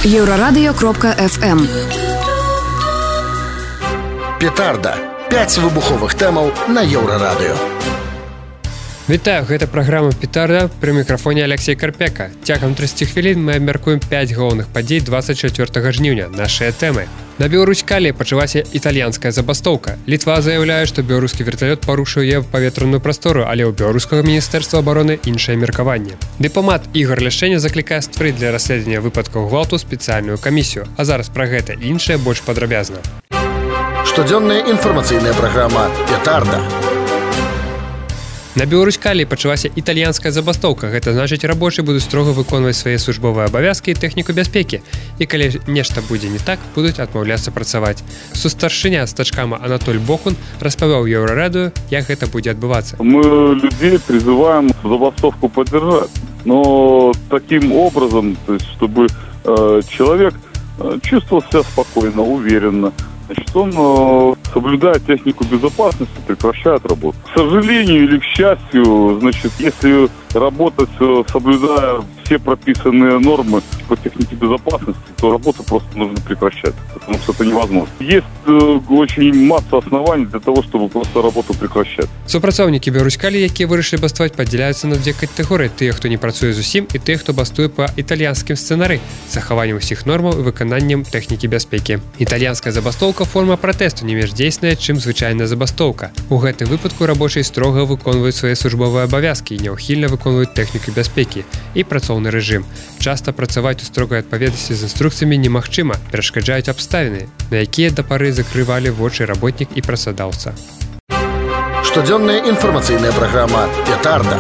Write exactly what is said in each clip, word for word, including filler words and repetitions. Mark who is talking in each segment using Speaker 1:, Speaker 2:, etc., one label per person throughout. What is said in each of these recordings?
Speaker 1: Еўрарадыё кропка эф эм.
Speaker 2: Петарда. пяць выбуховых тэмаў на Еўрарадыё.
Speaker 3: Вітаю, гэта праграма «Петарда», пры мікрафоне Алексей Карпека. Цягам тридцать хвілін мы абмяркуем пяць галоўных падзей двадцать чацвёртага жніўня. Нашыя тэмы. На Беларусь-Калі пачалася італьянская забастоўка. Літва заяўляе, што беларускі верталёт парушыў яе паветраную прастору, але ў беларускага міністэрства абароны іншае меркаванне. Дыпламат Ігор Ляшчэня заклікае стварыць для расследавання выпадкаў гвалту спецыяльную камісію. А зараз пра гэта і іншае больш падрабязна.
Speaker 2: Штодзённая інфармацыйная праграма «Петарда».
Speaker 3: На Беларусь-Калі пачалася італьянская забастоўка. Гэта значыць, рабочыя будуць строга выконваць свае службовыя абавязкі і тэхніку бяспекі. І калі нешта будзе не так, будуць адмаўляцца працаваць. Сустаршыня стачкама Анатоль Бокун распавёў Еўрарадыё, як гэта будзе адбывацца.
Speaker 4: Мы людей призываем забастовку поддержать, но таким образом, то есть, чтобы э, человек э, чувствовал себя спокойно, уверенно. Значит, он э, соблюдая технику безопасности, прекращает работу. К сожалению или к счастью, значит, если работать, э, соблюдая все прописанные нормы по технике безопасности, то работу просто нужно прекращать, потому что это невозможно. Есть э, очень масса оснований для того, чтобы просто работу прекращать.
Speaker 3: Супрацоўнікі Беларусь-Калі, якія вырашылі баставаць, падзяляюцца на две катэгорыі: тыя, хто не працуе зусім, і тыя, хто бастуе па італьянскім сцэнары, захаваннем усіх нормаў і выкананнем тэхнікі бяспекі. Італьянская забастоўка форма пратэсту не менш дзейсная, чым звычайная забастоўка. У гэтым выпадку рабочыя строга выконваюць свае службовыя абавязкі і няўхільна выконваюць тэхніку бяспекі і працоўны рэжым. Часта працаваць у строгай адпаведнасці з інструкцыямі немагчыма, перашкаджаюць абставіны, на якія да пары закрывалі вочы работнік і працадаўца.
Speaker 2: Штодзённая інфармацыйная праграма «Петарда».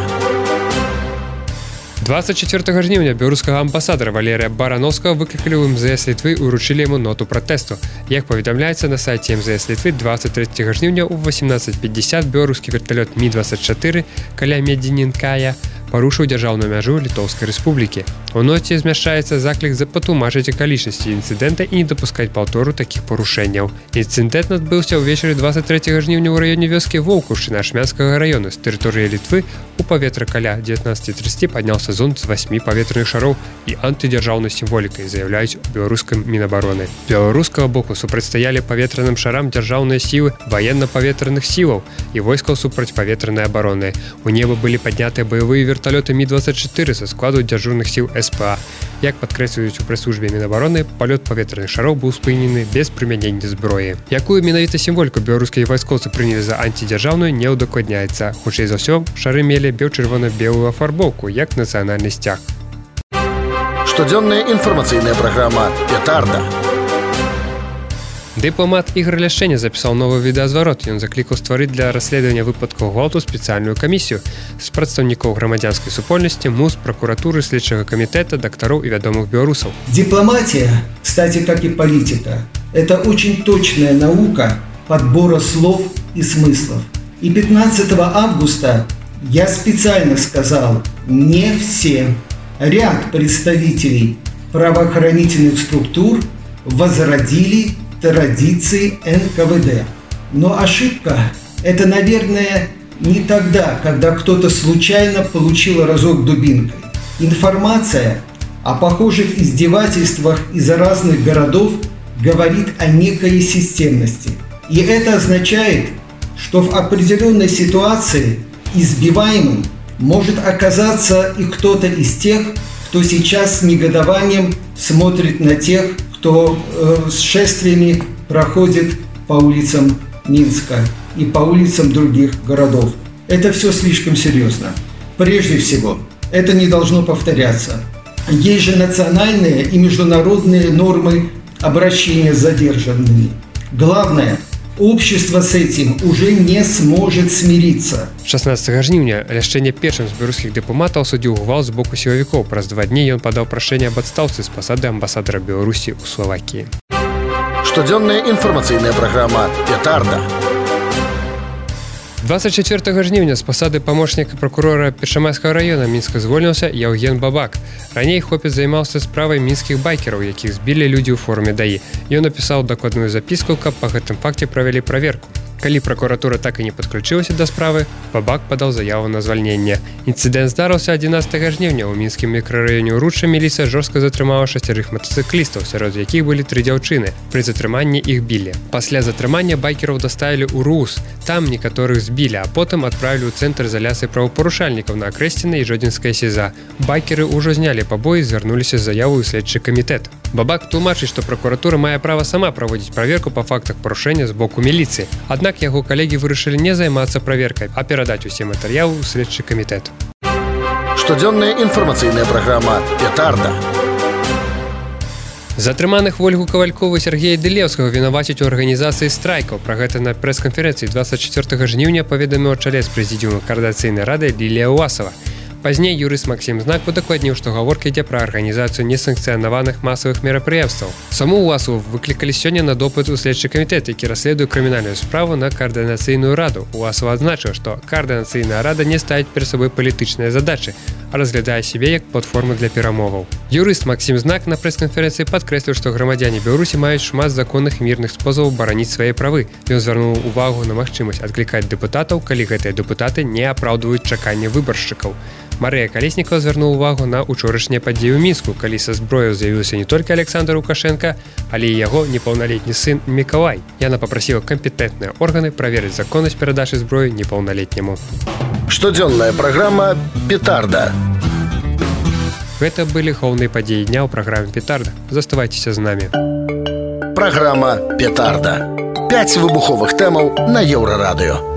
Speaker 3: двадцать чацвёртага жніўня беларускага амбасадара Валерыя Барановскага выклікалі ў эм зэ эс Літвы і ўручылі яму ноту пратэсту. Як паведамляецца на сайце эм зэ эс Літвы, двадцать трэцяга жніўня ў восемнадцать пятьдесят беларускі верталёт Мі двадцать чатыры каля Медзінінкая парушыў дзяржаўную мяжу Літоўскай рэспублікі. У ноце змяшчаецца заклік запатлумачыць акалічнасці інцыдэнта і не дапускаць паўтору такіх парушэнняў. Інцыдэнт адбыўся ўвечары двадцать трэцяга жніўня ў раёне вёскі Воўкушчына Ашмянскага раёна. З тэрыторыі Літвы у паветра каля дзевятнаццаць трыццаць падняўся зонд з васьмі паветраных шароў і антыдзяржаўнай сімволікай, заяўляюць у беларускім Мінабароны. З беларускага боку супрацьстаялі паветраным шарам дзяржаўныя сілы ваенна-паветраных сілаў і войскаў супрацьпаветранай абароны. У неба былі паднятыя баявыя верталёты Мі двадцать чатыры са складу дзяжурных сіл эс пэ а. Як падкрэсліваюць у прэс-службе Мінабароны, палёт паветраных шароў быў спынены без прымянення зброі. Якую менавіта сімволіку беларускія вайскоўцы прынялі за антидзяржаўную, не ўдакладняецца. Хутчэй за ўсё, шары мелі бел-чырвона-белую афарбоўку, як нацыянальны сцяг.
Speaker 2: Штодзённая інфармацыйная праграма «Петарда».
Speaker 3: Дыпламат Ігор Ляшчэня запісаў новы відэазварот. Ён заклікаў стварыць для расследавання выпадкаў гвалту спецыяльную камісію з прадстаўнікоў грамадзянскай супольнасці, МУЗ, прокуратуры, следчага камітэта, дактароў і вядомых беларусаў.
Speaker 5: Дипломатия, кстати, как и политика, это очень точная наука подбора слов и смыслов. И пятнадцатого августа я специально сказал: не все. Ряд представителей правоохранительных структур возродили традиции эн ка вэ дэ. Но ошибка – это, наверное, не тогда, когда кто-то случайно получил разок дубинкой. Информация о похожих издевательствах из разных городов говорит о некой системности. И это означает, что в определенной ситуации избиваемым может оказаться и кто-то из тех, кто сейчас с негодованием смотрит на тех, кто э, с шествиями проходит по улицам Минска и по улицам других городов. Это все слишком серьезно. Прежде всего, это не должно повторяться. Есть же национальные и международные нормы обращения с задержанными. Главное, общество с этим уже не сможет смириться.
Speaker 3: шаснаццатага жніўня Ляшчэня першым з беларускіх дыпламатаў судзіў гвалт з боку сілавікоў. Праз два дні ён падаў прашэнне аб адстаўцы з пасады амбасадара Беларусі ў Славакіі.
Speaker 2: Штодзённая інфармацыйная праграма «Петарда».
Speaker 3: двадцать чацвёртага жніўня з пасады памочніка пракурора Першамайскага раёна Мінска звольніўся Яўген Бабак. Раней хлопец займаўся справай мінскіх байкераў, якіх збілі людзі ў форуме даі. Ён напісаў дакладную запіску, каб па гэтым факце правялі праверку. Калі прокуратура так і не падключылася да справы, Бабак падаў заяву на звальненне. Інцыдэнт здарыўся адзінаццатага жніўня ў мінскім мікрараёне Уручча. Міліцыя жорстка затрымала шасцярых матацыклістаў, сярод якіх былі тры дзяўчыны. Пры затрыманні іх білі. Пасля затрымання байкераў даставілі ў РУС. Там некаторых збілі, а потым адправілі ў цэнтр залясы правапарушальнікаў на Акрэсціна і Жодзінскае СІЗА. Байкеры ўжо знялі пабоі і звярнуліся з заяву ў следчы камітэт. Бабак тлумачыць, што прокуратура мае права сама праводзіць праверку па фактах парушэння з боку міліцыі. Аднак яго калегі вырашылі не займацца праверкай, а перадаць усе матэрыялы ў следчы камітэт.
Speaker 2: Штодзённая інфармацыйная праграма «Петарда».
Speaker 3: Затрыманых Вольгу Кавалькову і Сергея Дылеўскага вінавацяць у арганізацыі страйкаў. Пра гэта на прэс-канферэнцыі дваццаць чацвёртага жніўня паведаміў чалец прэзідыума Коордынацыйнай рады Лілія Уасава. Пазней юрыст Максім Знак удакладніў, што гаворка ідзе пра арганізацыю несанкцыянаваных масавых мерапрыемстваў. Саму Уасаву выклікалі сёння на допыт у следчы камітэт, які расследуе крымінальную справу на Коордынацыйную раду. Уасава адзначыў, што Коордынацыйная рада не ставіць перад сабой палітычныя задачы, а разглядае сябе як платформу для перамоваў. Юрыст Максім Знак на прэс-канферэнцыі падкрэсліў, што грамадзяне Беларусі маюць шмат законных і мірных спосабаў бараніць свае правы. Ён звярнуў увагу на магчымасць адклікаць дэпутатаў, калі гэтыя дэпутаты не апраўдваюць чаканні выбаршчыкаў. Марыя Калеснікова звярнуў увагу на учорашнія падзеі ў Мінску, калі са зброяў з'явіўся не толькі Александр Лукашенко, але і яго непаўналетні сын Мікалай. Яна папрасіла кампетэнтныя органы праверыць законнасць перадачы зброі непаўналетняму.
Speaker 2: Штодзённая праграма «Петарда».
Speaker 3: Гэта былі галоўныя падзеі дня ў праграме «Петарда». Заставайцеся з намі.
Speaker 2: Праграма «Петарда». Пяць выбуховых тэмаў на Еўрарадыё.